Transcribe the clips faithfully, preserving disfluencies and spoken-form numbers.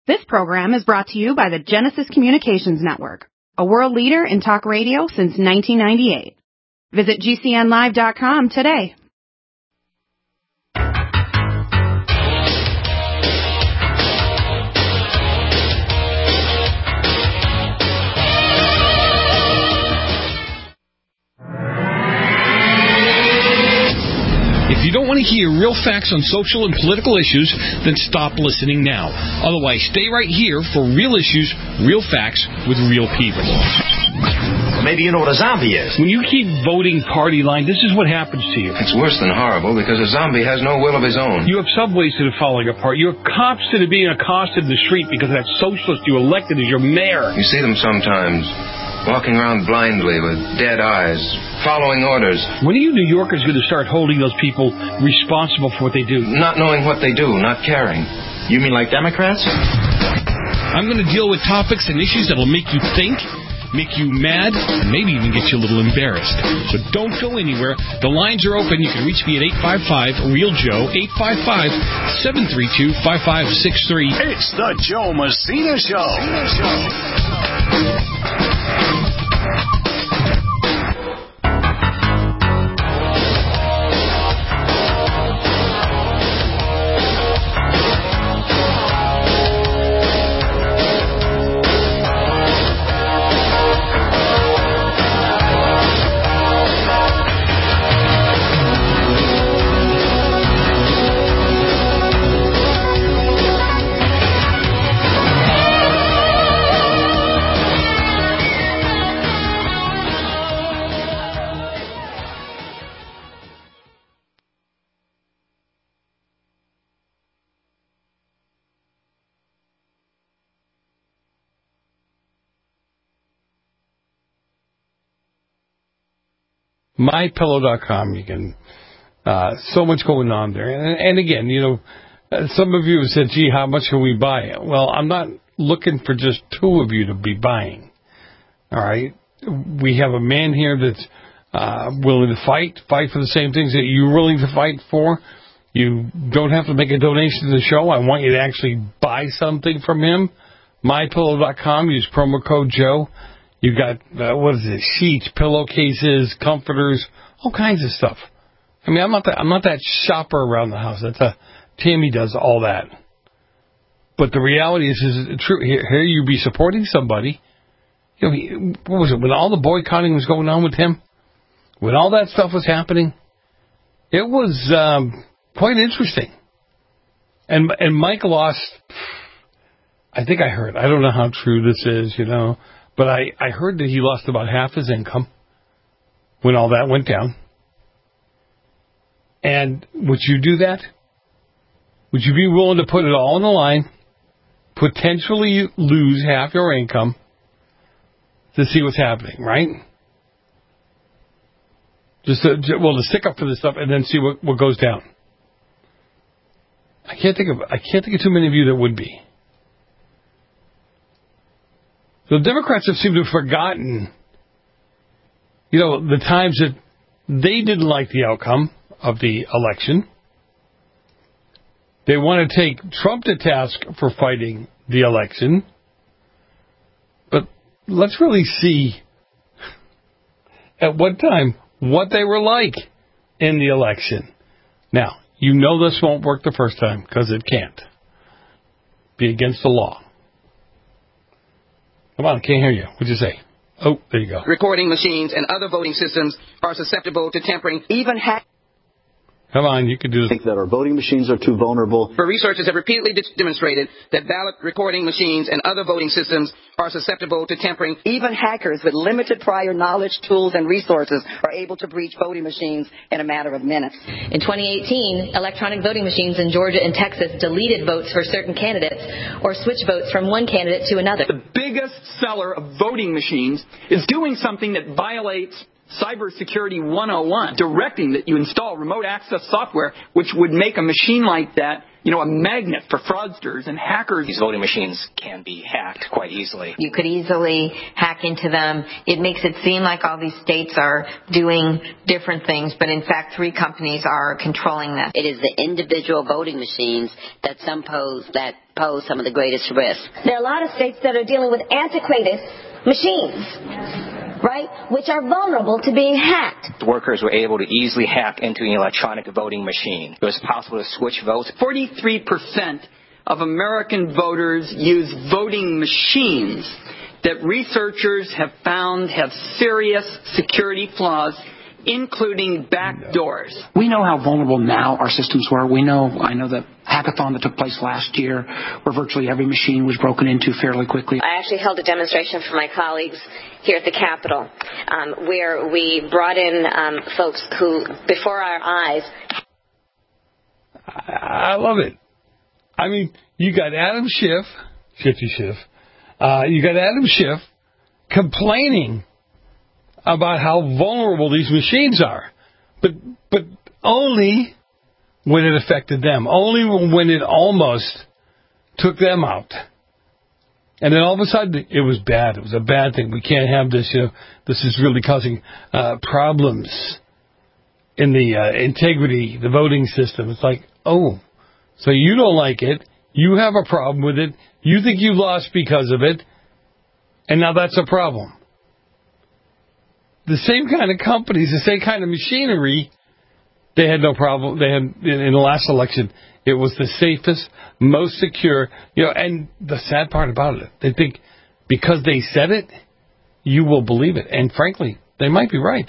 This program is brought to you by the Genesis Communications Network, a world leader in talk radio since nineteen ninety-eight. Visit G C N live dot com today. If you don't want to hear real facts on social and political issues, then stop listening now. Otherwise, stay right here for real issues, real facts, with real people. Maybe you know what a zombie is. When you keep voting party line, this is what happens to you. It's worse than horrible because a zombie has no will of his own. You have subways that are falling apart. You have cops that are being accosted in the street because that socialist you elected as your mayor. You see them sometimes, walking around blindly with dead eyes, following orders. When are you New Yorkers going to start holding those people responsible for what they do? Not knowing what they do, not caring. You mean like Democrats? I'm going to deal with topics and issues that will make you think, make you mad, and maybe even get you a little embarrassed. So don't go anywhere. The lines are open. You can reach me at eight five five, REAL Joe, eight five five, seven three two, five five six three. It's the Joe Messina Show. Messina Show. my pillow dot com. You can, uh, so much going on there. And, and again, you know, uh, some of you have said, gee, how much can we buy? Well, I'm not looking for just two of you to be buying. All right. We have a man here that's uh, willing to fight, fight for the same things that you're willing to fight for. You don't have to make a donation to the show. I want you to actually buy something from him. my pillow dot com. Use promo code Joe. You got, uh, what is it, sheets, pillowcases, comforters, all kinds of stuff. I mean, I'm not that, I'm not that shopper around the house. That's a, Tammy does all that. But the reality is, is true. Here, here you be supporting somebody. You know, he, what was it, when all the boycotting was going on with him? When all that stuff was happening? It was um, quite interesting. And, and Mike lost, I think I heard, I don't know how true this is, you know, but I, I heard that he lost about half his income when all that went down. And would you do that? Would you be willing to put it all on the line, potentially lose half your income to see what's happening, right? Just to, well, to stick up for this stuff and then see what, what goes down. I can't think of I can't think of too many of you that would be. The Democrats have seemed to have forgotten, you know, the times that they didn't like the outcome of the election. They want to take Trump to task for fighting the election. But let's really see at what time what they were like in the election. Now, you know this won't work the first time because it can't. Be against the law. Come on, can't hear you. What'd you say? Oh, there you go. Recording machines and other voting systems are susceptible to tampering, even hack. Come on, you can do this. I think that our voting machines are too vulnerable. For researchers have repeatedly demonstrated that ballot recording machines and other voting systems are susceptible to tampering. Even hackers with limited prior knowledge, tools, and resources are able to breach voting machines in a matter of minutes. In twenty eighteen, electronic voting machines in Georgia and Texas deleted votes for certain candidates or switched votes from one candidate to another. The biggest seller of voting machines is doing something that violates Cybersecurity one oh one, directing that you install remote access software, which would make a machine like that, you know, a magnet for fraudsters and hackers. These voting machines can be hacked quite easily. You could easily hack into them. It makes it seem like all these states are doing different things, but in fact, three companies are controlling this. It is the individual voting machines that some pose that pose some of the greatest risks. There are a lot of states that are dealing with antiquated machines, right, which are vulnerable to being hacked. The workers were able to easily hack into an electronic voting machine. It was possible to switch votes. forty-three percent of American voters use voting machines that researchers have found have serious security flaws, including backdoors. We know how vulnerable now our systems were. We know, I know the hackathon that took place last year where virtually every machine was broken into fairly quickly. I actually held a demonstration for my colleagues here at the Capitol um, where we brought in um, folks who, before our eyes... I love it. I mean, you got Adam Schiff, Shifty Schiff, uh, you got Adam Schiff complaining about how vulnerable these machines are, but but only when it affected them, only when it almost took them out. And then all of a sudden, it was bad. It was a bad thing. We can't have this. You know, this is really causing uh, problems in the uh, integrity, the voting system. It's like, oh, so you don't like it. You have a problem with it. You think you lost because of it. And now that's a problem. The same kind of companies, the same kind of machinery, they had no problem. They had, in the last election, it was the safest, most secure, you know, and the sad part about it, they think because they said it, you will believe it. And frankly, they might be right.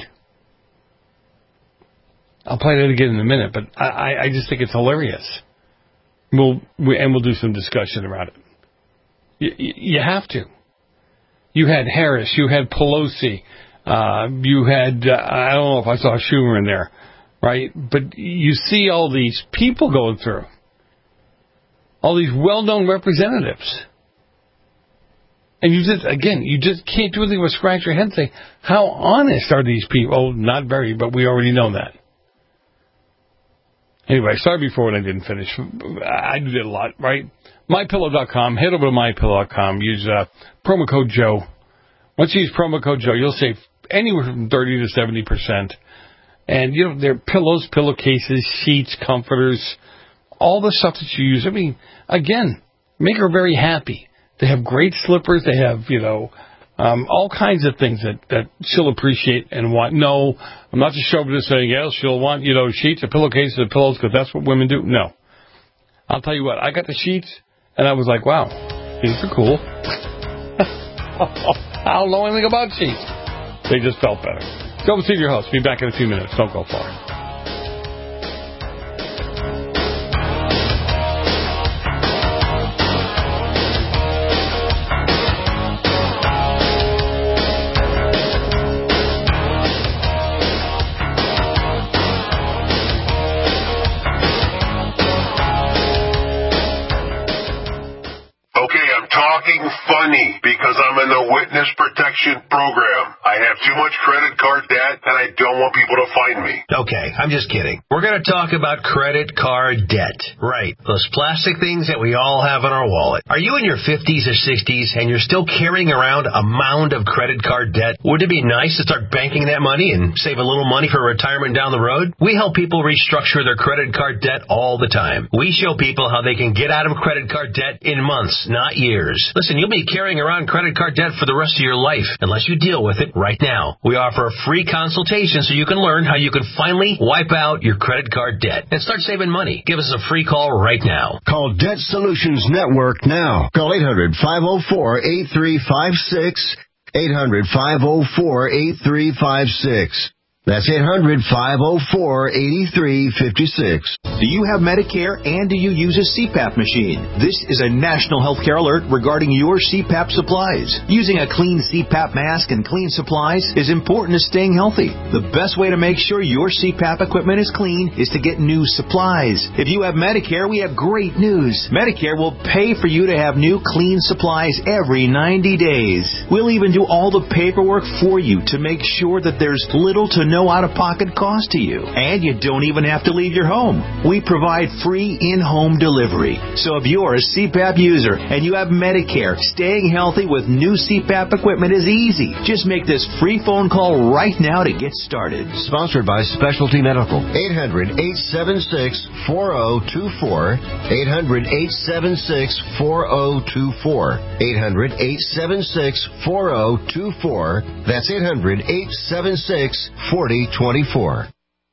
I'll play that again in a minute, but I, I just think it's hilarious. We'll, we, and we'll do some discussion about it. You, you have to. You had Harris, you had Pelosi, uh, you had, uh, I don't know if I saw Schumer in there, right? But you see all these people going through, all these well-known representatives. And you just, again, you just can't do anything but scratch your head and say, how honest are these people? Oh, not very, but we already know that. Anyway, sorry before when I didn't finish. I did a lot, right? my pillow dot com. Head over to my pillow dot com. Use uh, promo code Joe. Once you use promo code Joe, you'll save anywhere from thirty to seventy percent. And, you know, they're pillows, pillowcases, sheets, comforters, all the stuff that you use. I mean, again, make her very happy. They have great slippers. They have, you know, um, all kinds of things that, that she'll appreciate and want. No, I'm not just chauvinist saying, yes, she'll want, you know, sheets and pillowcases and pillows because that's what women do. No. I'll tell you what, I got the sheets, and I was like, wow, these are cool. I don't know anything about sheets. They just felt better. Go see your host. Be back in a few minutes. Don't go far. Funny because I'm in the witness protection program. I have too much credit card debt and I don't want people to find me. Okay, I'm just kidding. We're going to talk about credit card debt. Right, those plastic things that we all have in our wallet. Are you in your fifties or sixties and you're still carrying around a mound of credit card debt? Wouldn't it be nice to start banking that money and save a little money for retirement down the road? We help people restructure their credit card debt all the time. We show people how they can get out of credit card debt in months, not years. Listen, you'll be carrying around credit card debt for the rest of your life unless you deal with it right now. We offer a free consultation so you can learn how you can finally wipe out your credit card debt and start saving money. Give us a free call right now. Call Debt Solutions Network now. Call eight hundred, five oh four, eight three five six, eight hundred, five oh four, eight three five six. That's eight hundred, five oh four, eight three five six. Do you have Medicare and do you use a C PAP machine? This is a national healthcare alert regarding your C PAP supplies. Using a clean C PAP mask and clean supplies is important to staying healthy. The best way to make sure your C PAP equipment is clean is to get new supplies. If you have Medicare, we have great news. Medicare will pay for you to have new clean supplies every ninety days. We'll even do all the paperwork for you to make sure that there's little to no out-of-pocket cost to you. And you don't even have to leave your home. We provide free in-home delivery. So if you're a C PAP user and you have Medicare, staying healthy with new C PAP equipment is easy. Just make this free phone call right now to get started. Sponsored by Specialty Medical. eight hundred, eight seven six, four oh two four. eight hundred, eight seven six, four oh two four. eight hundred, eight seven six, four oh two four. That's eight hundred, eight seven six, four oh two four.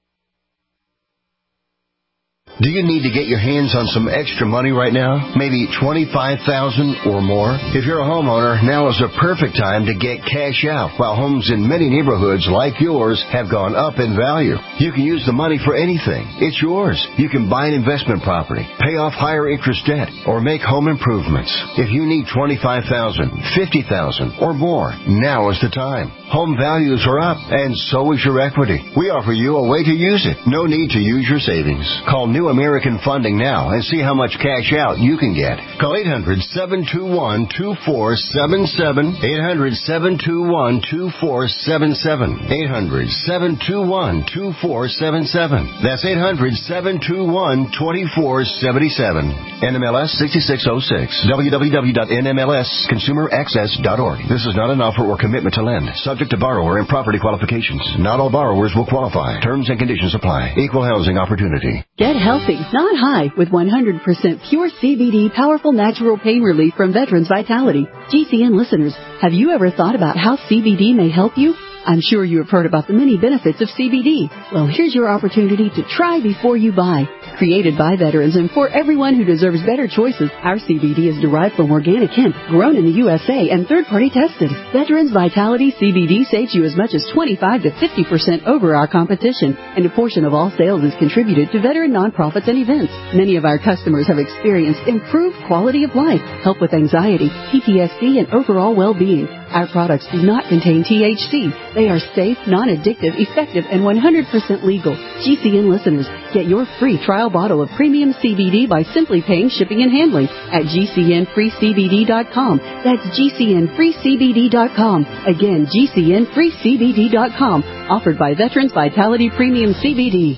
Do you need to get your hands on some extra money right now? Maybe twenty-five thousand dollars or more? If you're a homeowner, now is the perfect time to get cash out while homes in many neighborhoods like yours have gone up in value. You can use the money for anything. It's yours. You can buy an investment property, pay off higher interest debt, or make home improvements. If you need twenty-five thousand dollars, fifty thousand dollars or more, now is the time. Home values are up, and so is your equity. We offer you a way to use it. No need to use your savings. Call New American Funding now and see how much cash out you can get. Call eight hundred, seven two one, two four seven seven, eight hundred, seven two one, two four seven seven, eight hundred, seven two one, two four seven seven. That's eight hundred, seven two one, two four seven seven. N M L S sixty-six oh six. w w w dot n m l s consumer access dot org. This is not an offer or commitment to lend. Subject to borrower and property qualifications. Not all borrowers will qualify. Terms and conditions apply. Equal housing opportunity. Get healthy, not high, with one hundred percent pure C B D powerful natural pain relief from Veterans Vitality. G C N listeners, have you ever thought about how C B D may help you? I'm sure you have heard about the many benefits of C B D. Well, here's your opportunity to try before you buy. Created by veterans and for everyone who deserves better choices, our C B D is derived from organic hemp, grown in the U S A and third-party tested. Veterans Vitality C B D saves you as much as twenty-five to fifty percent over our competition, and a portion of all sales is contributed to veteran nonprofits and events. Many of our customers have experienced improved quality of life, help with anxiety, P T S D, and overall well-being. Our products do not contain T H C. They are safe, non-addictive, effective, and one hundred percent legal. G C N listeners, get your free trial bottle of premium C B D by simply paying shipping and handling at G C N free C B D dot com. That's G C N free C B D dot com. Again, G C N free C B D dot com. Offered by Veterans Vitality Premium C B D.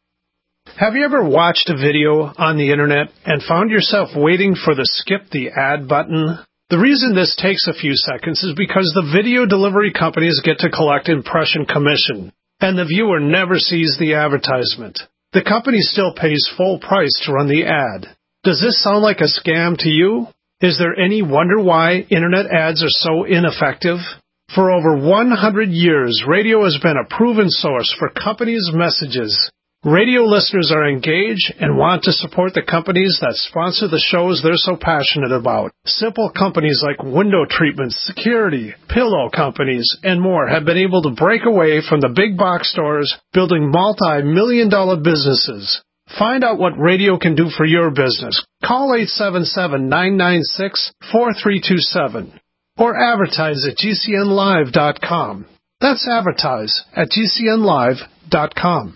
Have you ever watched a video on the internet and found yourself waiting for the skip the ad button? The reason this takes a few seconds is because the video delivery companies get to collect impression commission, and the viewer never sees the advertisement. The company still pays full price to run the ad. Does this sound like a scam to you? Is there any wonder why internet ads are so ineffective? For over one hundred years, radio has been a proven source for companies' messages. Radio listeners are engaged and want to support the companies that sponsor the shows they're so passionate about. Simple companies like window treatments, security, pillow companies, and more have been able to break away from the big box stores, building multi-million dollar businesses. Find out what radio can do for your business. Call eight seven seven, nine nine six, four three two seven or advertise at G C N live dot com. That's advertise at G C N live dot com.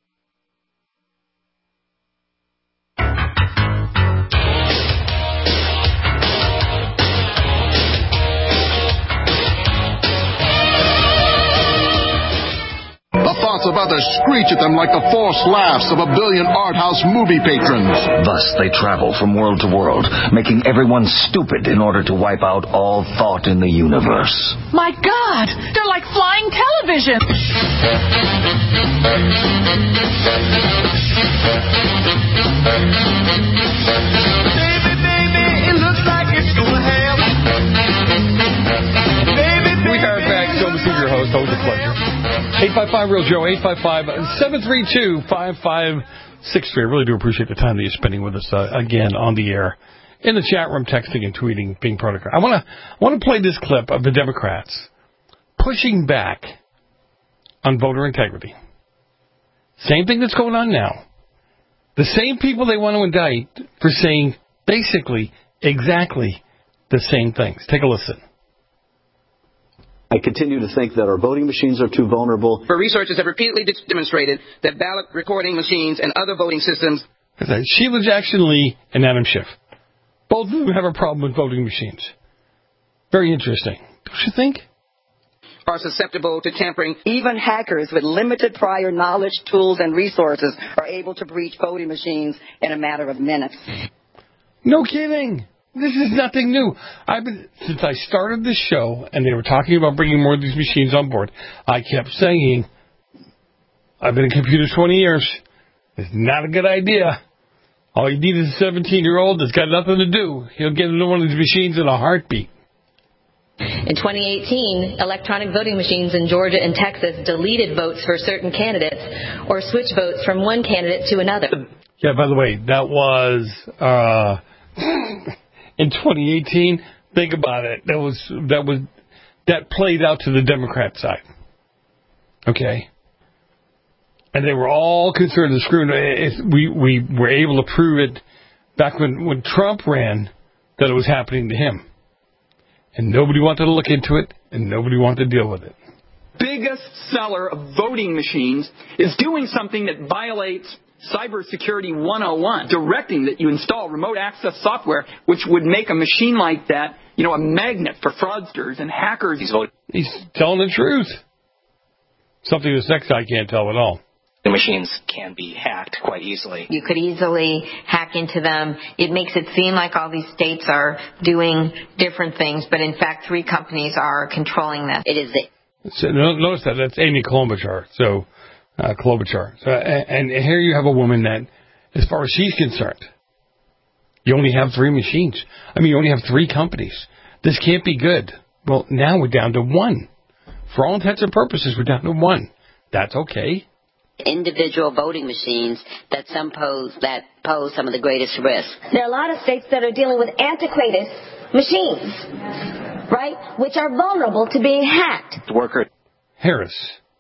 The thoughts about to screech at them like the forced laughs of a billion art house movie patrons. Thus they travel from world to world, making everyone stupid in order to wipe out all thought in the universe. My God! They're like flying television! Baby, baby, it looks like it's gonna happen. Baby, baby, we are back. Joe Messina, your host. Always a pleasure. eight five five real Joe, eight five five, seven three two, five five six three. I really do appreciate the time that you're spending with us uh, again on the air, in the chat room, texting and tweeting, being part of it. I want to I want to play this clip of the Democrats pushing back on voter integrity. Same thing that's going on now. The same people they want to indict for saying basically exactly the same things. Take a listen. I continue to think that our voting machines are too vulnerable. For researchers have repeatedly demonstrated that ballot recording machines and other voting systems. Sheila Jackson Lee and Adam Schiff. Both of them have a problem with voting machines. Very interesting. Don't you think? Are susceptible to tampering. Even hackers with limited prior knowledge, tools, and resources are able to breach voting machines in a matter of minutes. No kidding. This is nothing new. I've been since I started this show, and they were talking about bringing more of these machines on board. I kept saying, "I've been in computers twenty years. It's not a good idea. All you need is a seventeen-year-old that's got nothing to do. He'll get into one of these machines in a heartbeat." In twenty eighteen, electronic voting machines in Georgia and Texas deleted votes for certain candidates or switched votes from one candidate to another. Yeah, by the way, that was uh, in twenty eighteen. Think about it. That was that was that played out to the Democrat side. Okay, and they were all concerned and screwed. It, we we were able to prove it back when when Trump ran that it was happening to him. And nobody wanted to look into it, and nobody wanted to deal with it. Biggest seller of voting machines is doing something that violates Cybersecurity one oh one, directing that you install remote access software, which would make a machine like that, you know, a magnet for fraudsters and hackers. He's telling the truth. Something this next guy can't tell at all. The machines can be hacked quite easily. You could easily hack into them. It makes it seem like all these states are doing different things, but in fact, three companies are controlling this. It is the So notice that that's Amy Klobuchar. So uh, Klobuchar. So, and, and here you have a woman that, as far as she's concerned, you only have three machines. I mean, you only have three companies. This can't be good. Well, now we're down to one. For all intents and purposes, we're down to one. That's okay. individual voting machines that some pose that pose some of the greatest risks. There are a lot of states that are dealing with antiquated machines, right, which are vulnerable to being hacked. Worker Harris.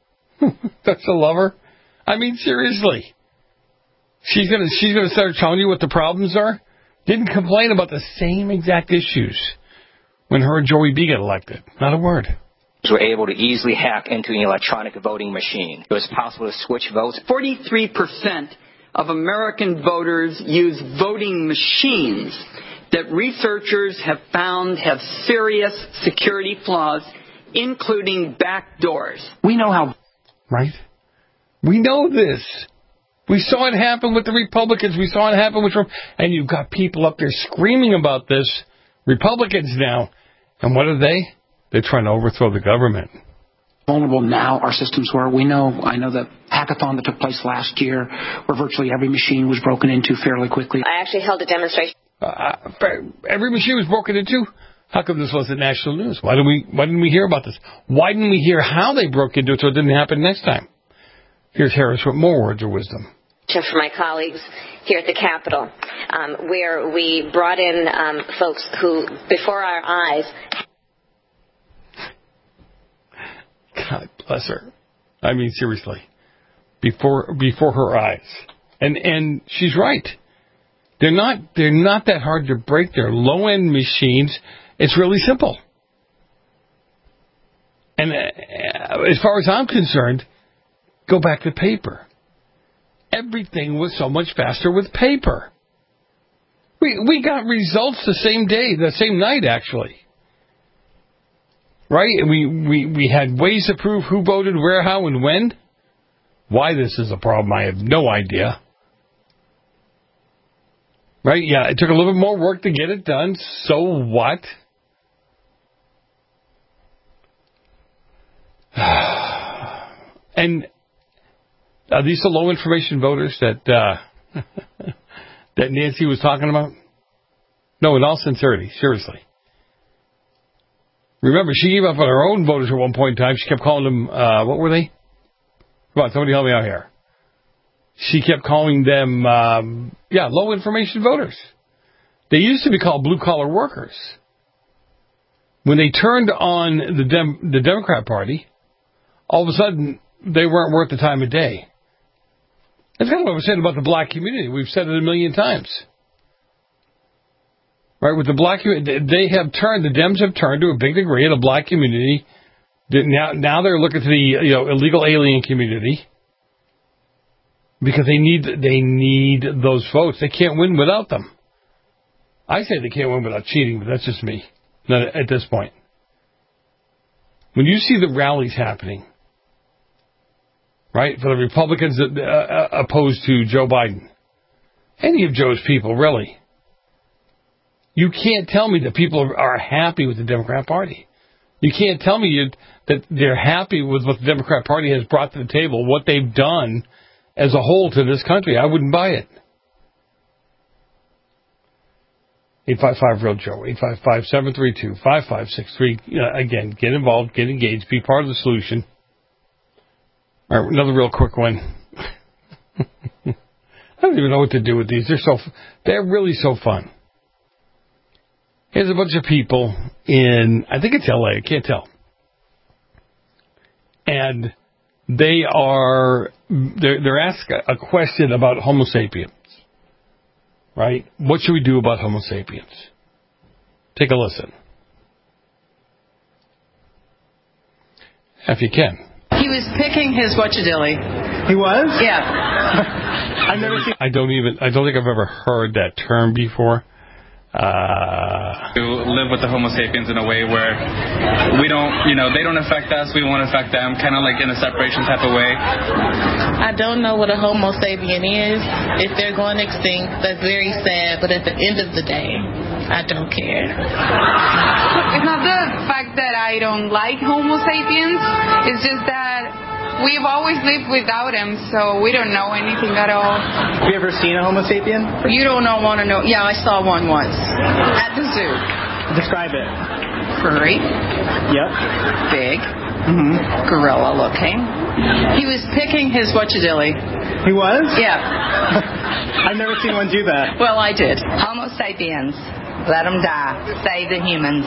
That's a lover. I mean, seriously. She's gonna she's gonna start telling you what the problems are. Didn't complain about the same exact issues when her and Joey B got elected. Not a word. Were able to easily hack into an electronic voting machine. It was possible to switch votes. forty-three percent of American voters use voting machines that researchers have found have serious security flaws, including backdoors. We know how... Right? We know this. We saw it happen with the Republicans. We saw it happen with Trump. And you've got people up there screaming about this. Republicans now. And what are they? They're trying to overthrow the government. Vulnerable now our systems were. We know, I know the hackathon that took place last year where virtually every machine was broken into fairly quickly. I actually held a demonstration. Uh, every machine was broken into? How come this wasn't national news? Why didn't we, why didn't we hear about this? Why didn't we hear how they broke into it so it didn't happen next time? Here's Harris with more words of wisdom. For my colleagues here at the Capitol, um, where we brought in um, folks who, before our eyes... God bless her. I mean, seriously. Before before her eyes. And and she's right. They're not they're not that hard to break. They're low-end machines. It's really simple. And uh, as far as I'm concerned, go back to paper. Everything was so much faster with paper. We we got results the same day, the same night, actually. Right? We, we, we had ways to prove who voted where, how, and when. Why this is a problem, I have no idea. Right? Yeah, it took a little bit more work to get it done. So what? And are these the low information voters that uh, that Nancy was talking about? No, in all sincerity, seriously. Remember, she gave up on her own voters at one point in time. She kept calling them, uh, what were they? Come on, somebody help me out here. She kept calling them, um, yeah, low information voters. They used to be called blue collar workers. When they turned on the Dem- the Democrat Party, all of a sudden they weren't worth the time of day. That's kind of what we're saying about the black community. We've said it a million times. Right, with the black community, they have turned, the Dems have turned to a big degree in the black community. Now, now they're looking to the you know illegal alien community because they need they need those votes. They can't win without them. I say they can't win without cheating, but that's just me. Not at this point. When you see the rallies happening, right, for the Republicans that, uh, opposed to Joe Biden, any of Joe's people, really, you can't tell me that people are happy with the Democrat Party. You can't tell me you, that they're happy with what the Democrat Party has brought to the table, what they've done as a whole to this country. I wouldn't buy it. eight five five real Joe, eight five five, seven three two, five five six three. Uh, again, get involved, get engaged, be part of the solution. All right, another real quick one. I don't even know what to do with these. They're so, they're really so fun. Here's a bunch of people in, I think it's L A, I can't tell. And they are, they're, they're asked a question about Homo sapiens. Right? What should we do about Homo sapiens? Take a listen. If you can. He was picking his whatchadilly. He was? Yeah. I've never seen. I don't even, I don't think I've ever heard that term before. Uh, to live with the Homo sapiens in a way where we don't, you know, they don't affect us, we won't affect them, kind of like in a separation type of way. I don't know what a Homo sapien is. If they're going extinct, that's very sad, but at the end of the day, I don't care. It's not the fact that I don't like Homo sapiens, it's just that we've always lived without them, so we don't know anything at all. Have you ever seen a Homo sapien? You don't know, want to know. Yeah, I saw one once at the zoo. Describe it. Furry. Yep. Big. Mm-hmm. Gorilla looking. He was picking his whatchadilly. He was? Yeah. I've never seen one do that. Well, I did. Homo sapiens. Let them die. Save the humans.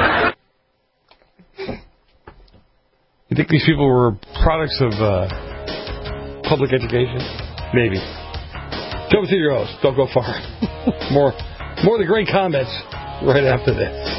You think these people were products of uh, public education? Maybe. Joe with your host. Don't go far. more, more of the great comments right after this.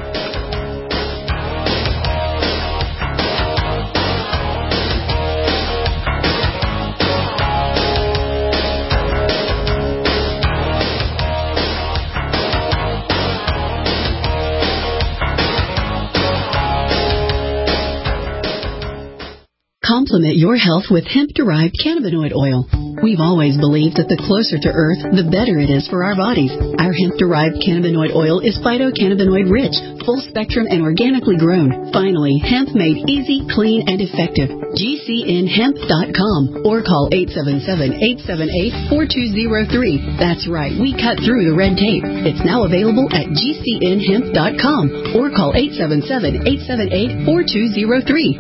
Complement your health with hemp-derived cannabinoid oil. We've always believed that the closer to Earth, the better it is for our bodies. Our hemp-derived cannabinoid oil is phytocannabinoid-rich, full-spectrum, and organically grown. Finally, hemp made easy, clean, and effective. G C N hemp dot com or call eight seven seven, eight seven eight, four two zero three. That's right, we cut through the red tape. It's now available at G C N hemp dot com or call eight seven seven, eight seven eight, four two zero three.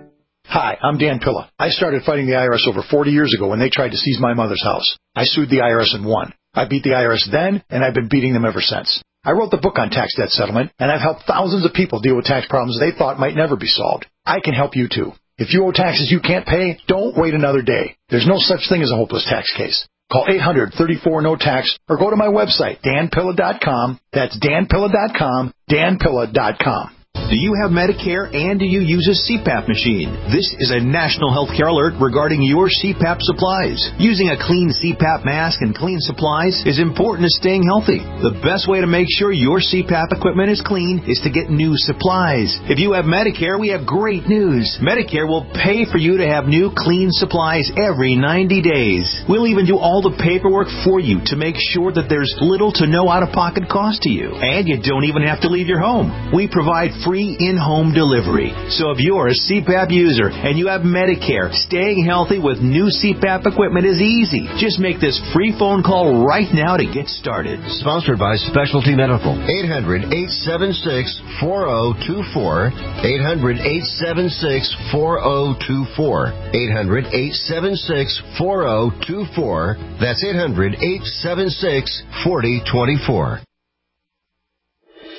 Hi, I'm Dan Pilla. I started fighting the I R S over forty years ago when they tried to seize my mother's house. I sued the I R S and won. I beat the I R S then, and I've been beating them ever since. I wrote the book on tax debt settlement, and I've helped thousands of people deal with tax problems they thought might never be solved. I can help you too. If you owe taxes you can't pay, don't wait another day. There's no such thing as a hopeless tax case. Call eight hundred, thirty-four, no tax or go to my website, dan pilla dot com. That's dan pilla dot com, dan pilla dot com. Do you have Medicare and do you use a C PAP machine? This is a national healthcare alert regarding your C PAP supplies. Using a clean C PAP mask and clean supplies is important to staying healthy. The best way to make sure your C PAP equipment is clean is to get new supplies. If you have Medicare, we have great news. Medicare will pay for you to have new clean supplies every ninety days. We'll even do all the paperwork for you to make sure that there's little to no out-of-pocket cost to you. And you don't even have to leave your home. We provide free in-home delivery. So if you're a C PAP user and you have Medicare, staying healthy with new C PAP equipment is easy. Just make this free phone call right now to get started. Sponsored by Specialty Medical. eight hundred, eight seven six, four zero two four. eight hundred, eight seven six, four zero two four. eight hundred, eight seven six, four zero two four. That's eight hundred, eight seven six, four zero two four.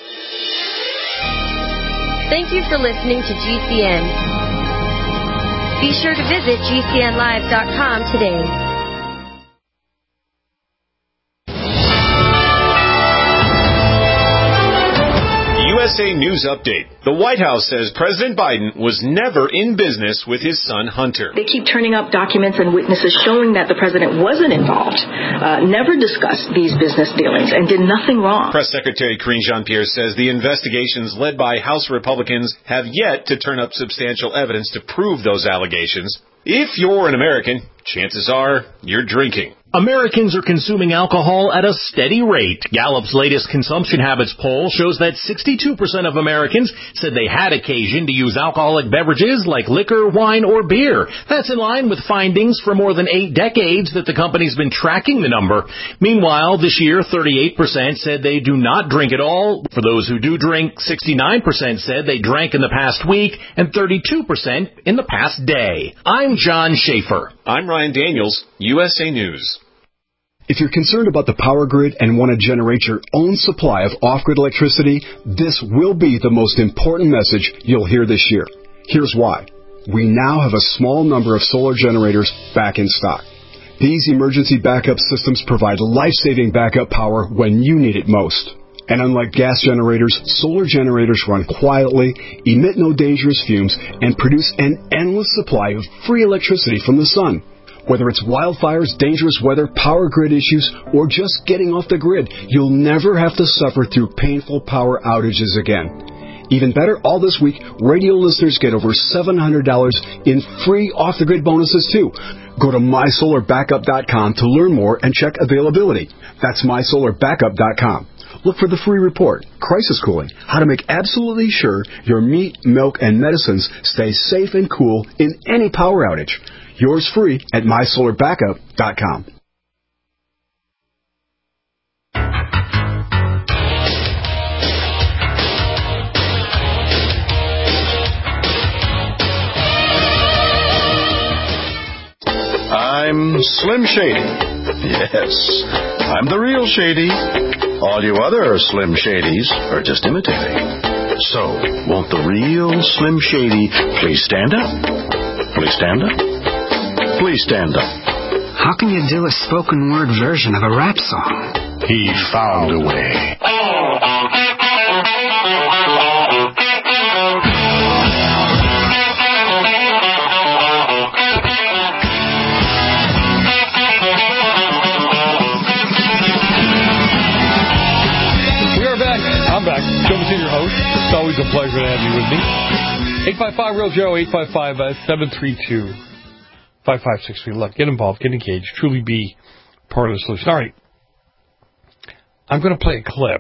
Thank you for listening to G C N. Be sure to visit G C N live dot com today. U S A News Update. The White House says President Biden was never in business with his son Hunter. They keep turning up documents and witnesses showing that the president wasn't involved, uh, never discussed these business dealings, and did nothing wrong. Press Secretary Karine Jean-Pierre says the investigations led by House Republicans have yet to turn up substantial evidence to prove those allegations. If you're an American, chances are you're drinking. Americans are consuming alcohol at a steady rate. Gallup's latest consumption habits poll shows that sixty-two percent of Americans said they had occasion to use alcoholic beverages like liquor, wine, or beer. That's in line with findings for more than eight decades that the company's been tracking the number. Meanwhile, this year, thirty-eight percent said they do not drink at all. For those who do drink, sixty-nine percent said they drank in the past week and thirty-two percent in the past day. I'm John Schaefer. I'm Ryan Daniels, U S A News. If you're concerned about the power grid and want to generate your own supply of off-grid electricity, this will be the most important message you'll hear this year. Here's why. We now have a small number of solar generators back in stock. These emergency backup systems provide life-saving backup power when you need it most. And unlike gas generators, solar generators run quietly, emit no dangerous fumes, and produce an endless supply of free electricity from the sun. Whether it's wildfires, dangerous weather, power grid issues, or just getting off the grid, you'll never have to suffer through painful power outages again. Even better, all this week, radio listeners get over seven hundred dollars in free off-the-grid bonuses, too. Go to my solar backup dot com to learn more and check availability. That's my solar backup dot com. Look for the free report, Crisis Cooling, how to make absolutely sure your meat, milk, and medicines stay safe and cool in any power outage. Yours free at my solar backup dot com. I'm Slim Shady. Yes, I'm the real Shady. All you other Slim Shadys are just imitating. So, won't the real Slim Shady please stand up? Please stand up. Please stand up. How can you do a spoken word version of a rap song? He found a way. We are back. I'm back. Joe Messina, your host. It's always a pleasure to have you with me. eight five five real Joe, eight five five, seven three two, five five six three. Look, get involved, get engaged, truly be part of the solution. All right. I'm going to play a clip.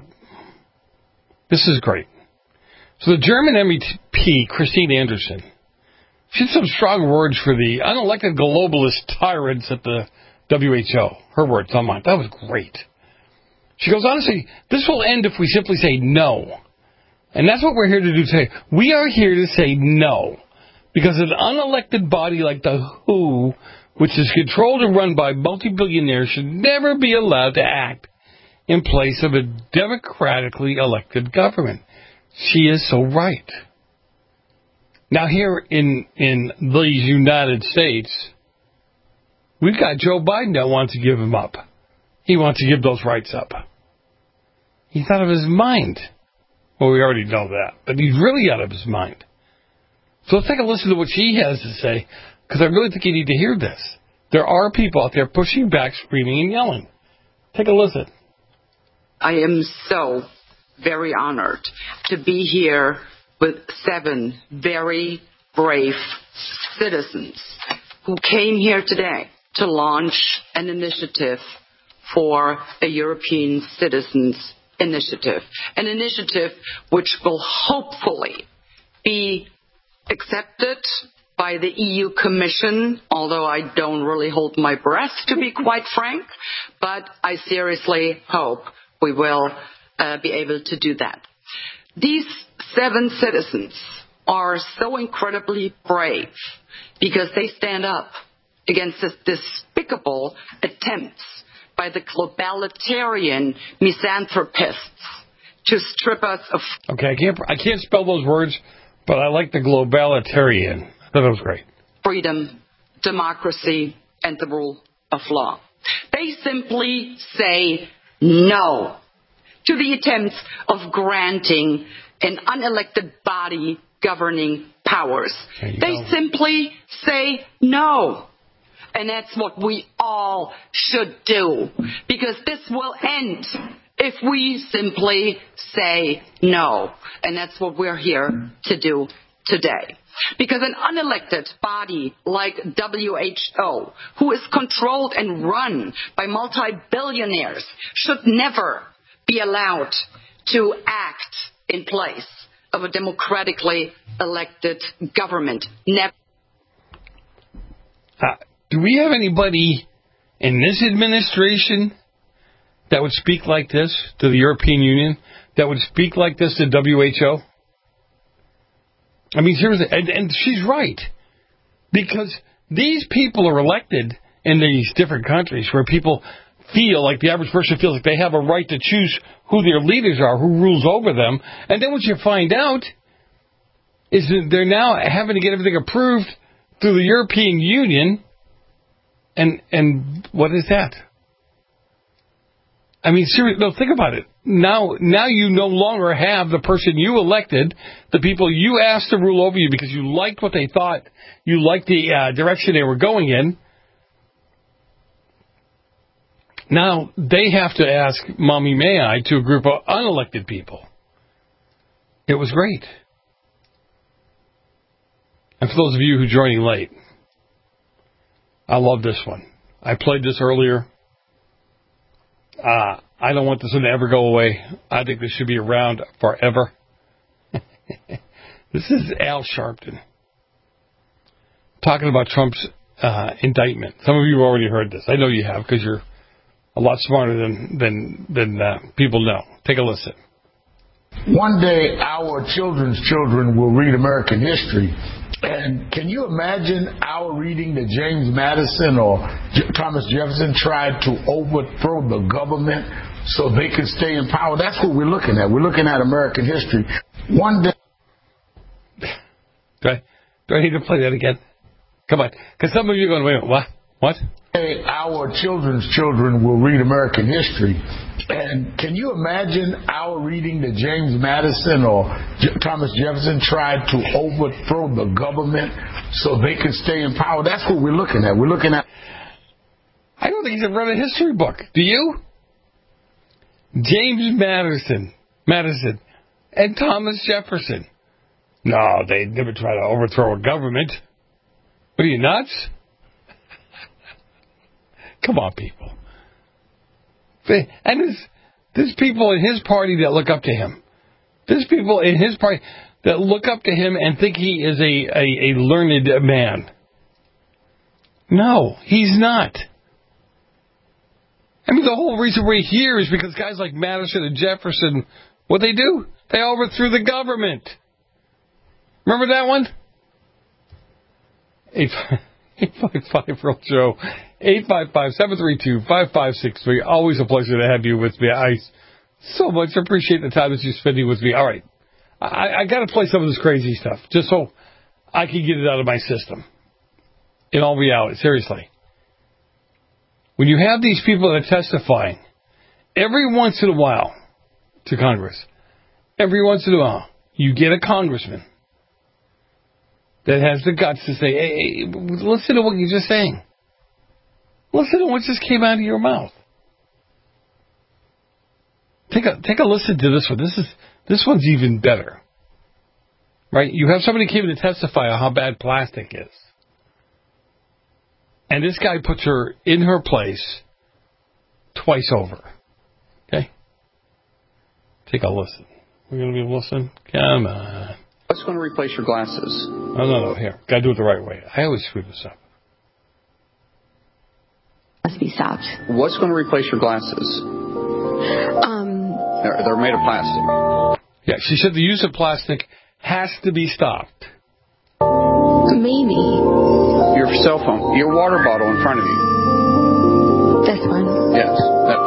This is great. So the German M E P, Christine Anderson, she had some strong words for the unelected globalist tyrants at the W H O. Her words, not mine. That was great. She goes, honestly, this will end if we simply say no. And that's what we're here to do today. We are here to say no. Because an unelected body like the W H O, which is controlled and run by multi-billionaires, should never be allowed to act in place of a democratically elected government. She is so right. Now here in, in these United States, we've got Joe Biden that wants to give him up. He wants to give those rights up. He's out of his mind. Well, we already know that. But he's really out of his mind. So let's take a listen to what she has to say, because I really think you need to hear this. There are people out there pushing back, screaming, and yelling. Take a listen. I am so very honored to be here with seven very brave citizens who came here today to launch an initiative for a European Citizens Initiative, an initiative which will hopefully be accepted by the E U Commission, although I don't really hold my breath, to be quite frank, but I seriously hope we will uh, be able to do that. These seven citizens are so incredibly brave because they stand up against this despicable attempts by the globalitarian misanthropists to strip us of... Okay, I can't, I can't spell those words, but I like the globalitarian. I thought that was great. freedom, democracy, and the rule of law. They simply say no to the attempts of granting an unelected body governing powers. They go. simply say no. And that's what we all should do, because this will end if we simply say no. And that's what we're here to do today. Because an unelected body like W H O, who is controlled and run by multi-billionaires, should never be allowed to act in place of a democratically elected government. Never. Uh, do we have anybody in this administration that would speak like this to the European Union, that would speak like this to W H O? I mean, seriously, and, and she's right. Because these people are elected in these different countries where people feel like the average person feels like they have a right to choose who their leaders are, who rules over them. And then what you find out is that they're now having to get everything approved through the European Union. And and what is that? I mean, seriously, no, think about it. Now, now you no longer have the person you elected, the people you asked to rule over you because you liked what they thought, you liked the uh, direction they were going in. Now they have to ask, Mommy, may I, to a group of unelected people. It was great. And for those of you who are joining late, I love this one. I played this earlier. Uh, I don't want this one to ever go away. I think this should be around forever. This is Al Sharpton talking about Trump's uh, indictment. Some of you have already heard this. I know you have, because you're a lot smarter than than than uh, people know. Take a listen. One day, our children's children will read American history. And can you imagine our reading that James Madison or J- Thomas Jefferson tried to overthrow the government so they could stay in power? That's what we're looking at. We're looking at American history. One day... Do I, do I need to play that again? Come on. Because some of you are going, wait, what? What? Our children's children will read American history. And can you imagine our reading that James Madison or J- Thomas Jefferson tried to overthrow the government so they could stay in power? That's what we're looking at. We're looking at... I don't think he's ever read a history book. Do you? James Madison, Madison, and Thomas Jefferson. No, they never try to overthrow a government. What are you, nuts? Come on, people. And there's, there's people in his party that look up to him. There's people in his party that look up to him and think he is a, a, a learned man. No, he's not. I mean, the whole reason we're here is because guys like Madison and Jefferson, what they do? They overthrew the government. Remember that one? Eight, eight five five Real Joe. eight five five, seven three two, five five six three. Always a pleasure to have you with me. I so much appreciate the time that you're spending with me. All right. I, I got to play some of this crazy stuff just so I can get it out of my system. In all reality, seriously. When you have these people that are testifying, every once in a while to Congress, every once in a while, you get a congressman that has the guts to say, hey, hey, listen to what you're just saying. Listen to what just came out of your mouth. Take a take a listen to this one. This is this one's even better. Right? You have somebody came in to testify on how bad plastic is. And this guy puts her in her place twice over. Okay? Take a listen. We're going to be listening? Come on. What's going to replace your glasses? No, no, no. Here. Got to do it the right way. I always screw this up. Must be stopped. What's going to replace your glasses? Um, they're, they're made of plastic. Yeah, she said the use of plastic has to be stopped. Maybe. Your cell phone, your water bottle in front of you. This one? Yes, that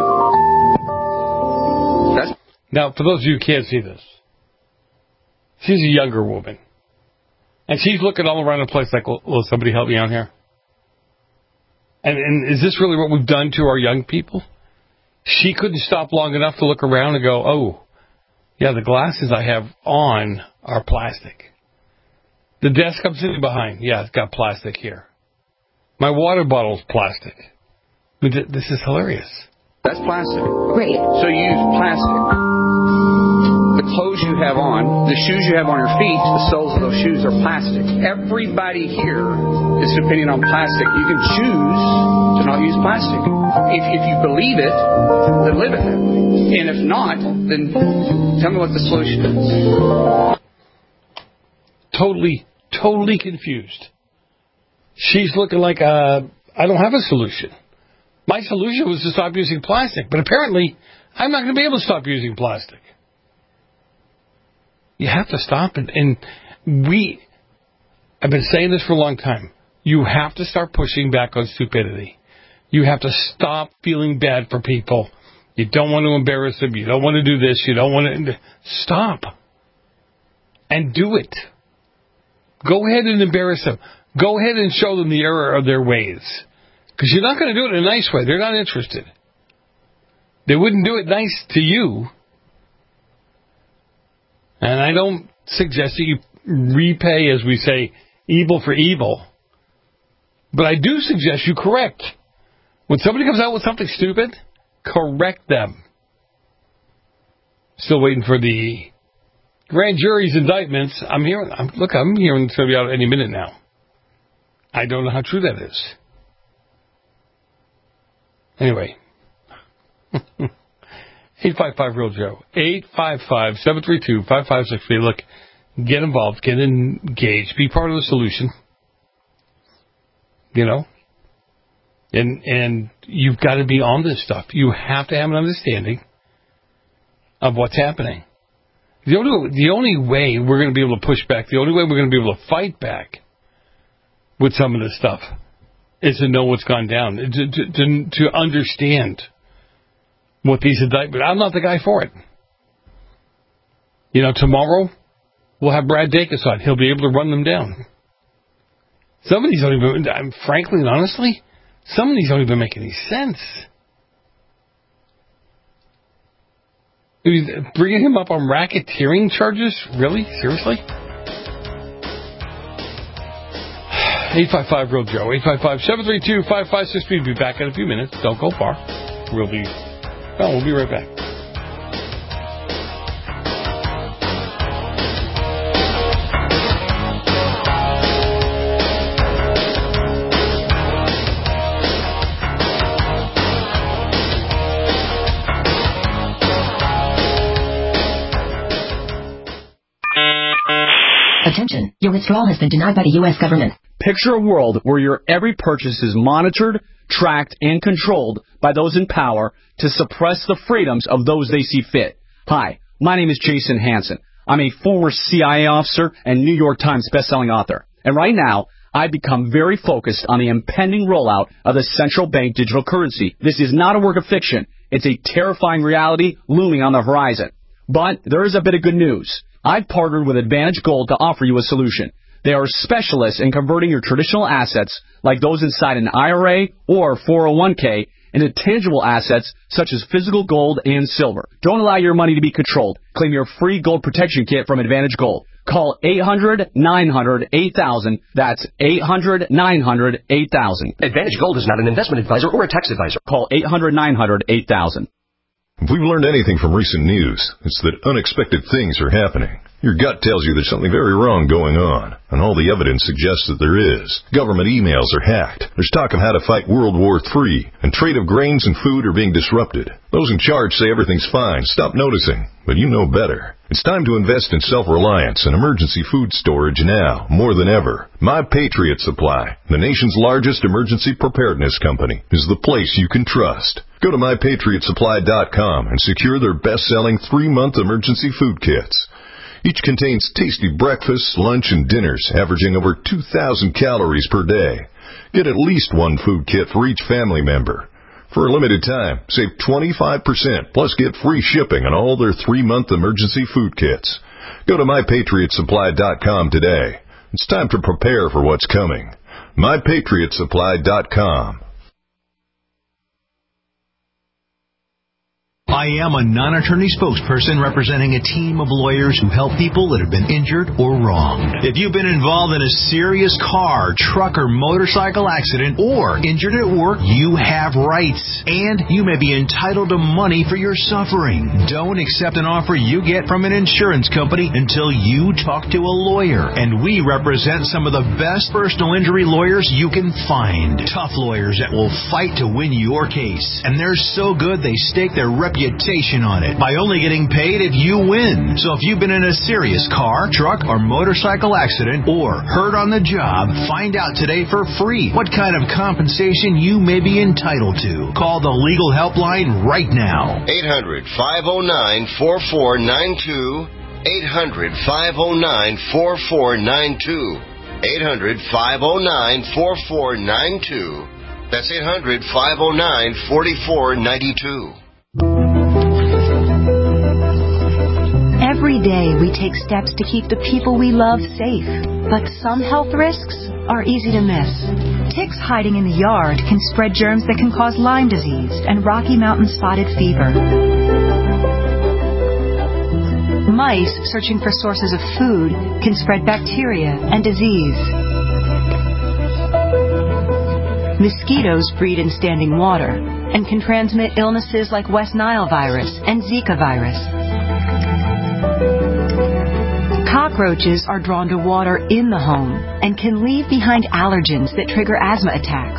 plastic. That's now, for those of you who can't see this, she's a younger woman. And she's looking all around the place like, will, will somebody help me out here? And, and is this really what we've done to our young people? She couldn't stop long enough to look around and go, oh, yeah, the glasses I have on are plastic. The desk I'm sitting behind, yeah, it's got plastic here. My water bottle's plastic. I mean, th- this is hilarious. That's plastic. Right. So you use plastic. The clothes you have on, the shoes you have on your feet, the soles of those shoes are plastic. Everybody here is depending on plastic. You can choose to not use plastic. If, if you believe it, then live it that way. And if not, then tell me what the solution is. Totally, totally confused. She's looking like, uh, I don't have a solution. My solution was to stop using plastic, but apparently I'm not going to be able to stop using plastic. You have to stop it. And we, I've been saying this for a long time. You have to start pushing back on stupidity. You have to stop feeling bad for people. You don't want to embarrass them. You don't want to do this. You don't want to. Stop. And do it. Go ahead and embarrass them. Go ahead and show them the error of their ways. Because you're not going to do it in a nice way. They're not interested. They wouldn't do it nice to you. And I don't suggest that you repay, as we say, evil for evil. But I do suggest you correct. When somebody comes out with something stupid, correct them. Still waiting for the grand jury's indictments. I'm hearing, I'm, look, I'm hearing it's going to be out any minute now. I don't know how true that is. Anyway. eight five five real Joe. eight five five, seven three two, five five six three. Look, get involved. Get engaged. Be part of the solution. You know? And and you've got to be on this stuff. You have to have an understanding of what's happening. The only, the only way we're going to be able to push back, the only way we're going to be able to fight back with some of this stuff is to know what's gone down, to, to, to, to understand what these indictments. I'm not the guy for it. You know, tomorrow we'll have Brad Dacus on. He'll be able to run them down. Some of these don't even, frankly and honestly, some of these don't even make any sense. Bringing him up on racketeering charges? Really? Seriously? eight five five real Joe. eight five five, seven three two, five five six three. We'll be back in a few minutes. Don't go far. We'll be, well, we'll be right back. Attention, your withdrawal has been denied by the U S government. Picture a world where your every purchase is monitored, tracked, and controlled by those in power to suppress the freedoms of those they see fit. Hi, my name is Jason Hansen. I'm a former C I A officer and New York Times bestselling author. And right now, I've become very focused on the impending rollout of the central bank digital currency. This is not a work of fiction. It's a terrifying reality looming on the horizon. But there is a bit of good news. I've partnered with Advantage Gold to offer you a solution. They are specialists in converting your traditional assets, like those inside an I R A or four oh one k, into tangible assets such as physical gold and silver. Don't allow your money to be controlled. Claim your free gold protection kit from Advantage Gold. Call eight hundred, nine hundred, eight thousand. That's eight hundred, nine hundred, eight thousand. Advantage Gold is not an investment advisor or a tax advisor. Call eight hundred, nine hundred, eight thousand. If we've learned anything from recent news, it's that unexpected things are happening. Your gut tells you there's something very wrong going on, and all the evidence suggests that there is. Government emails are hacked. There's talk of how to fight World War Three, and trade of grains and food are being disrupted. Those in charge say everything's fine. Stop noticing. But you know better. It's time to invest in self-reliance and emergency food storage now, more than ever. My Patriot Supply, the nation's largest emergency preparedness company, is the place you can trust. Go to my patriot supply dot com and secure their best-selling three-month emergency food kits. Each contains tasty breakfasts, lunch, and dinners, averaging over two thousand calories per day. Get at least one food kit for each family member. For a limited time, save twenty-five percent, plus get free shipping on all their three-month emergency food kits. Go to my patriot supply dot com today. It's time to prepare for what's coming. my patriot supply dot com. I am a non-attorney spokesperson representing a team of lawyers who help people that have been injured or wronged. If you've been involved in a serious car, truck, or motorcycle accident or injured at work, you have rights, and you may be entitled to money for your suffering. Don't accept an offer you get from an insurance company until you talk to a lawyer, and we represent some of the best personal injury lawyers you can find. Tough lawyers that will fight to win your case, and they're so good they stake their reputation on it by only getting paid if you win. So if you've been in a serious car, truck, or motorcycle accident or hurt on the job, find out today for free what kind of compensation you may be entitled to. Call the legal helpline right now. eight hundred, five oh nine, four four nine two. eight hundred, five oh nine, four four nine two. eight hundred, five oh nine, four four nine two. That's eight hundred, five oh nine, four four nine two. Every day we take steps to keep the people we love safe, but some health risks are easy to miss. Ticks hiding in the yard can spread germs that can cause Lyme disease and Rocky Mountain spotted fever. Mice searching for sources of food can spread bacteria and disease. Mosquitoes breed in standing water and can transmit illnesses like West Nile virus and Zika virus. Cockroaches are drawn to water in the home and can leave behind allergens that trigger asthma attacks.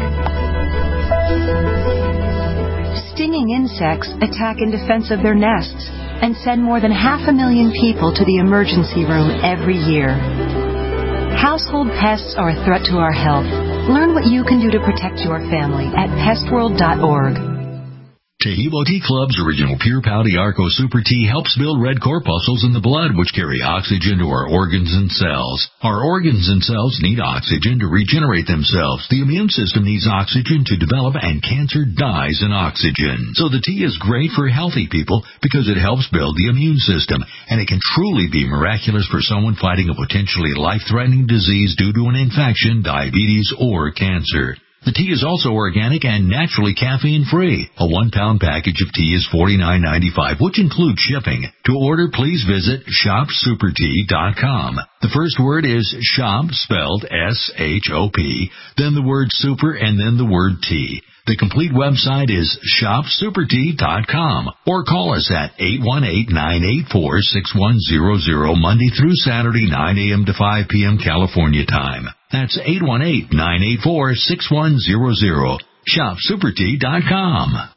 Stinging insects attack in defense of their nests and send more than half a million people to the emergency room every year. Household pests are a threat to our health. Learn what you can do to protect your family at pest world dot org. Tehebo Tea Club's original Pure Pouty Arco Super Tea helps build red corpuscles in the blood, which carry oxygen to our organs and cells. Our organs and cells need oxygen to regenerate themselves. The immune system needs oxygen to develop, and cancer dies in oxygen. So the tea is great for healthy people because it helps build the immune system, and it can truly be miraculous for someone fighting a potentially life-threatening disease due to an infection, diabetes, or cancer. The tea is also organic and naturally caffeine-free. A one-pound package of tea is forty-nine ninety-five, which includes shipping. To order, please visit shop super tea dot com. The first word is shop, spelled S H O P, then the word super, and then the word tea. The complete website is shop super tea dot com, or call us at eight one eight, nine eight four, six one zero zero Monday through Saturday, nine a.m. to five p.m. California time. That's eight one eight, nine eight four, six one zero zero. shop super tea dot com.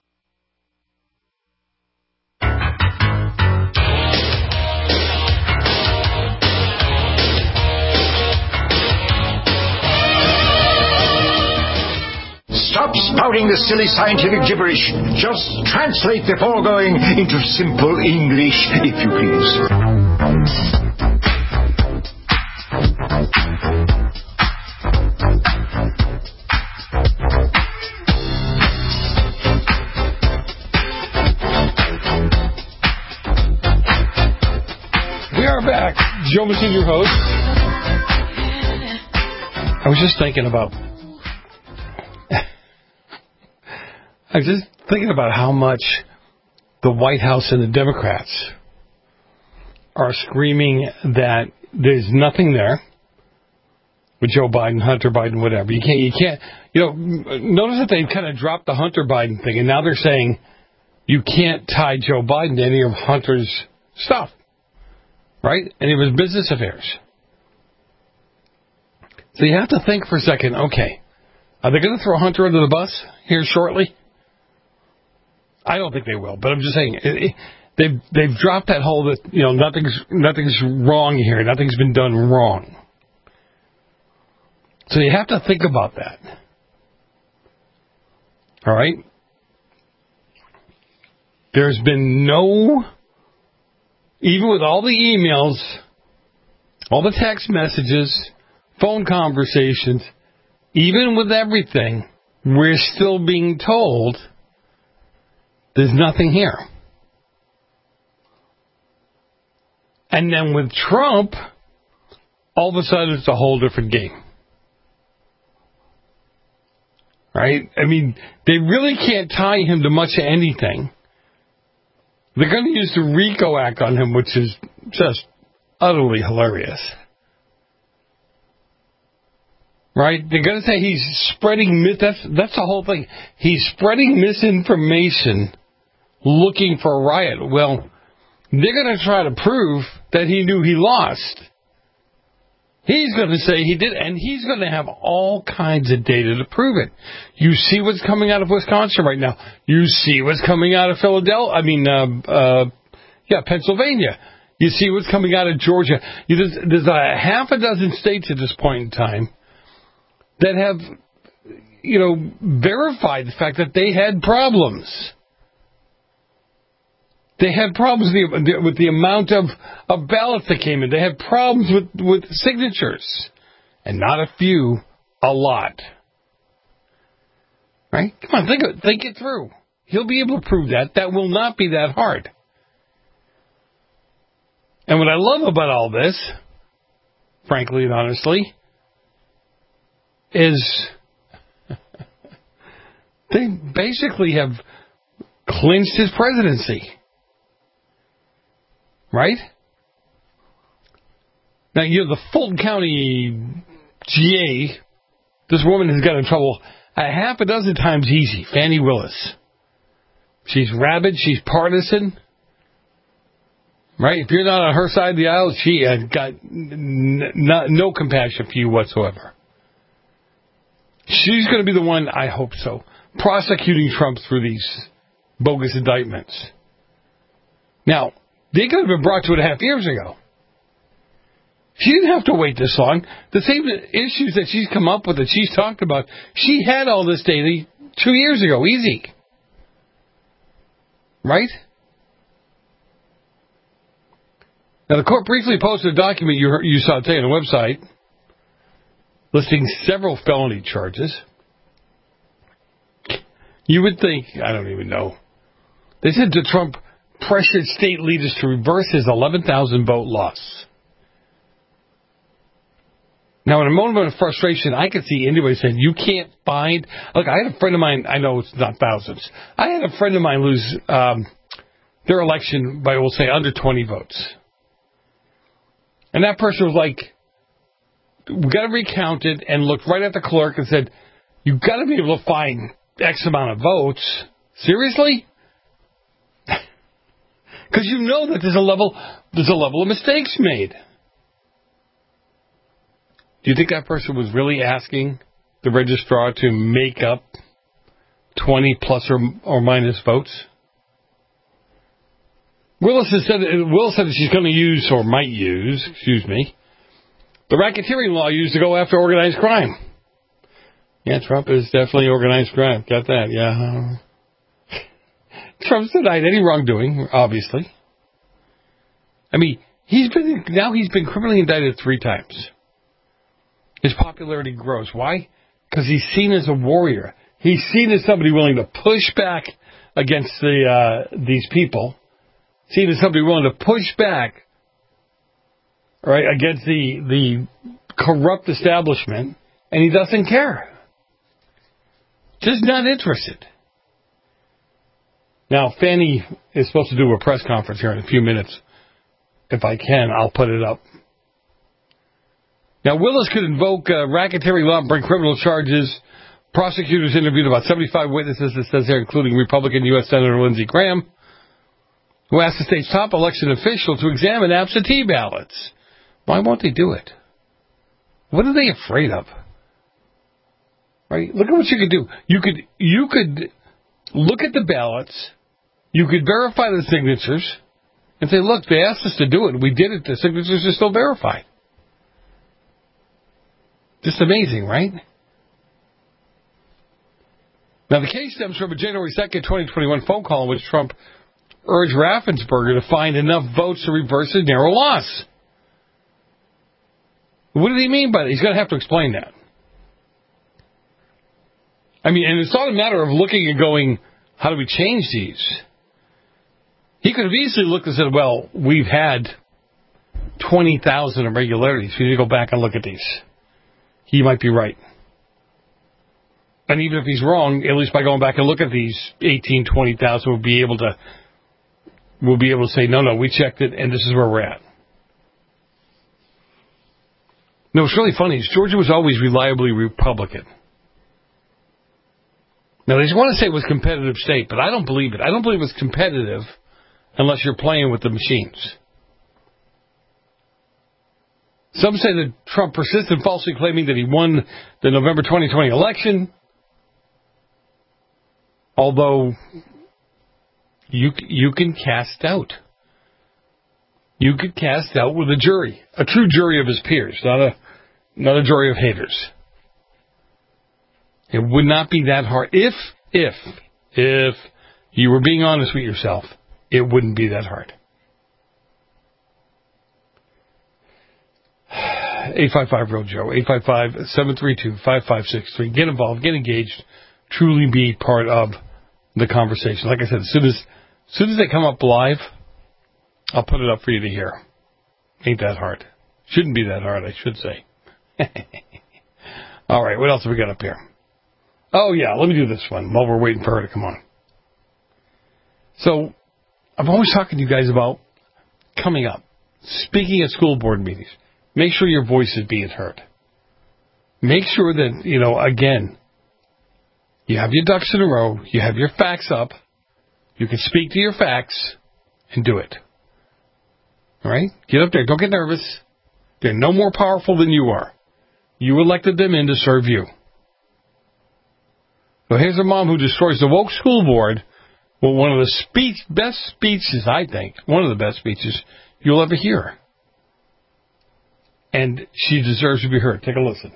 Stop spouting the silly scientific gibberish. Just translate the foregoing into simple English, if you please. We are back. Joe Messina, your host. I was just thinking about I was just thinking about how much the White House and the Democrats are screaming that there's nothing there with Joe Biden, Hunter Biden, whatever. You can't, you can't, you know, notice that they kind of dropped the Hunter Biden thing, and now they're saying you can't tie Joe Biden to any of Hunter's stuff, right? Any of his business affairs. So you have to think for a second, okay, are they going to throw Hunter under the bus here shortly? I don't think they will, but I'm just saying it, it, they've they've dropped that whole that you know nothing's nothing's wrong here, nothing's been done wrong. So you have to think about that. All right. There's been no, even with all the emails, all the text messages, phone conversations, even with everything, we're still being told there's nothing here. And then with Trump, all of a sudden it's a whole different game. Right? I mean, they really can't tie him to much of anything. They're going to use the RICO Act on him, which is just utterly hilarious. Right? They're going to say he's spreading, that's, that's the whole thing. He's spreading misinformation looking for a riot. Well, they're going to try to prove that he knew he lost. He's going to say he did, and he's going to have all kinds of data to prove it. You see what's coming out of Wisconsin right now. You see what's coming out of Philadelphia. I mean, uh, uh, yeah, Pennsylvania. You see what's coming out of Georgia. You, there's, there's a half a dozen states at this point in time that have, you know, verified the fact that they had problems. They had problems with the, with the amount of, of ballots that came in. They had problems with, with signatures. And not a few, a lot. Right? Come on, think, it, think it through. He'll be able to prove that. That will not be that hard. And what I love about all this, frankly and honestly, is they basically have clinched his presidency. Right? Now, you know, the Fulton County G A, this woman has got in trouble a half a dozen times easy, Fannie Willis. She's rabid, she's partisan. Right? If you're not on her side of the aisle, she has got n- n- no compassion for you whatsoever. She's going to be the one, I hope so, prosecuting Trump through these bogus indictments. Now, they could have been brought two and a half years ago. She didn't have to wait this long. The same issues that she's come up with, that she's talked about, she had all this data two years ago. Easy. Right? Now, the court briefly posted a document you, heard, you saw today on the website listing several felony charges. You would think, I don't even know. They said to Trump, pressured state leaders to reverse his eleven thousand vote loss. Now, in a moment of frustration, I could see anybody saying, you can't find... Look, I had a friend of mine, I know it's not thousands. I had a friend of mine lose um, their election by, we'll say, under twenty votes. And that person was like, we got to recount it, and looked right at the clerk and said, you've got to be able to find X amount of votes. Seriously? Because you know that there's a level, there's a level of mistakes made. Do you think that person was really asking the registrar to make up twenty plus or, or minus votes? Willis has said, Willis said that she's going to use, or might use, excuse me, the racketeering law used to go after organized crime. Yeah, Trump is definitely organized crime. Got that, yeah. Trump's denied any wrongdoing, obviously. I mean, he's been now he's been criminally indicted three times. His popularity grows. Why? Because he's seen as a warrior. He's seen as somebody willing to push back against the uh, these people. Seen as somebody willing to push back, right, against the the corrupt establishment, and he doesn't care. Just not interested. Now, Fannie is supposed to do a press conference here in a few minutes. If I can, I'll put it up. Now, Willis could invoke uh, racketeering law and bring criminal charges. Prosecutors interviewed about seventy-five witnesses, it says here, including Republican U S Senator Lindsey Graham, who asked the state's top election official to examine absentee ballots. Why won't they do it? What are they afraid of? Right? Look at what you could do. You could you could look at the ballots. You could verify the signatures and say, look, they asked us to do it. We did it. The signatures are still verified. Just amazing, right? Now, the case stems from a January second, twenty twenty-one phone call in which Trump urged Raffensperger to find enough votes to reverse his narrow loss. What did he mean by that? He's going to have to explain that. I mean, and it's not a matter of looking and going, how do we change these? He could have easily looked and said, well, we've had twenty thousand irregularities. You need to go back and look at these. He might be right. And even if he's wrong, at least by going back and look at these eighteen, twenty thousand, we'll be able to, we'll be able to say, no, no, we checked it, and this is where we're at. No, what's really funny is Georgia was always reliably Republican. Now, they just want to say it was a competitive state, but I don't believe it. I don't believe it's competitive unless you're playing with the machines. Some say that Trump persisted falsely claiming that he won the November twenty twenty election, although you you can cast doubt. You could cast doubt with a jury, a true jury of his peers, not a not a jury of haters. It would not be that hard. If, if, if you were being honest with yourself, it wouldn't be that hard. eight five five, real Joe, eight five five, seven three two, five five six three. Get involved, get engaged, truly be part of the conversation. Like I said, as soon as, as soon as they come up live, I'll put it up for you to hear. Ain't that hard. Shouldn't be that hard, I should say. All right, what else have we got up here? Oh, yeah, let me do this one while we're waiting for her to come on. So, I'm always talking to you guys about coming up, speaking at school board meetings. Make sure your voice is being heard. Make sure that, you know, again, you have your ducks in a row, you have your facts up, you can speak to your facts, and do it. All right? Get up there. Don't get nervous. They're no more powerful than you are. You elected them in to serve you. So here's a mom who destroys the woke school board with one of the speech, best speeches, I think, one of the best speeches you'll ever hear. And she deserves to be heard. Take a listen.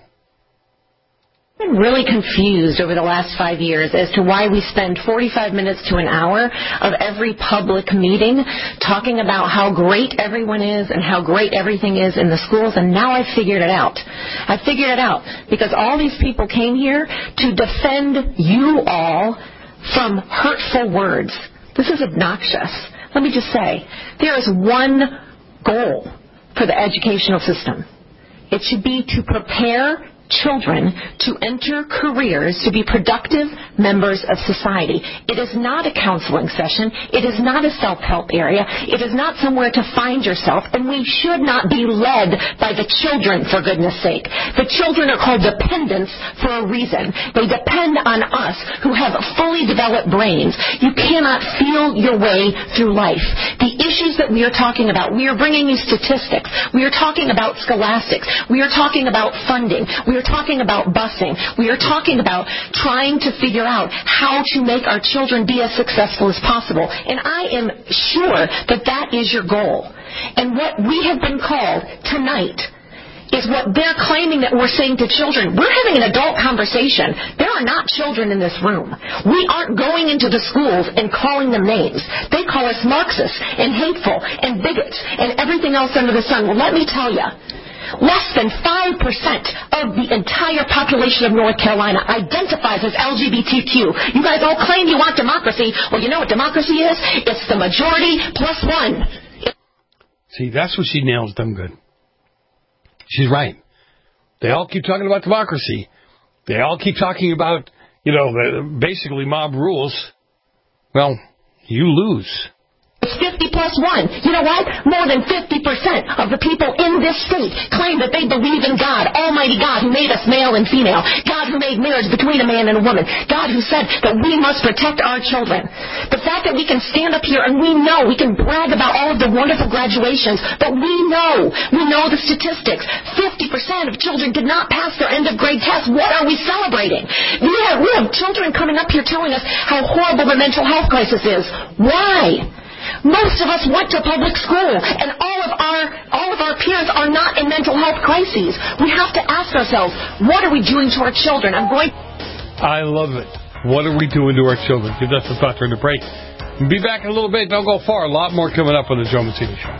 I've been really confused over the last five years as to why we spend forty-five minutes to an hour of every public meeting talking about how great everyone is and how great everything is in the schools, and now I've figured it out. I figured it out because all these people came here to defend you all from hurtful words. This is obnoxious. Let me just say, there is one goal for the educational system. It should be to prepare children to enter careers to be productive members of society. It is not a counseling session. It is not a self-help area. It is not somewhere to find yourself, and we should not be led by the children, for goodness sake. The children are called dependents for a reason. They depend on us who have fully developed brains. You cannot feel your way through life. The issues that we are talking about, we are bringing you statistics. We are talking about scholastics. We are talking about funding. We are talking about busing. We are talking about trying to figure out how to make our children be as successful as possible. And I am sure that that is your goal. And what we have been called tonight is what they're claiming that we're saying to children. We're having an adult conversation. There are not children in this room. We aren't going into the schools and calling them names. They call us Marxists and hateful and bigots and everything else under the sun. Well, let me tell you, less than five percent of the entire population of North Carolina identifies as L G B T Q. You guys all claim you want democracy. Well, you know what democracy is? It's the majority plus one. See, that's what she nails them good. She's right. They all keep talking about democracy. They all keep talking about, you know, the, basically mob rules. Well, you lose. It's fifty plus one. You know what? More than fifty percent of the people in this state claim that they believe in God, Almighty God, who made us male and female, God who made marriage between a man and a woman, God who said that we must protect our children. The fact that we can stand up here and we know, we can brag about all of the wonderful graduations, but we know, we know the statistics. fifty percent of children did not pass their end of grade test. What are we celebrating? We have, we have children coming up here telling us how horrible the mental health crisis is. Why? Most of us went to public school, and all of our all of our peers are not in mental health crises. We have to ask ourselves, what are we doing to our children? I'm going. I love it. What are we doing to our children? Give us a thought during the break. Be back in a little bit. Don't go far. A lot more coming up on the Joe Mancini Show.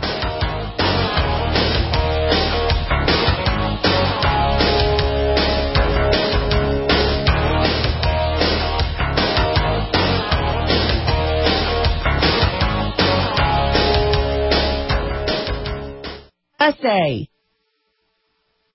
S A.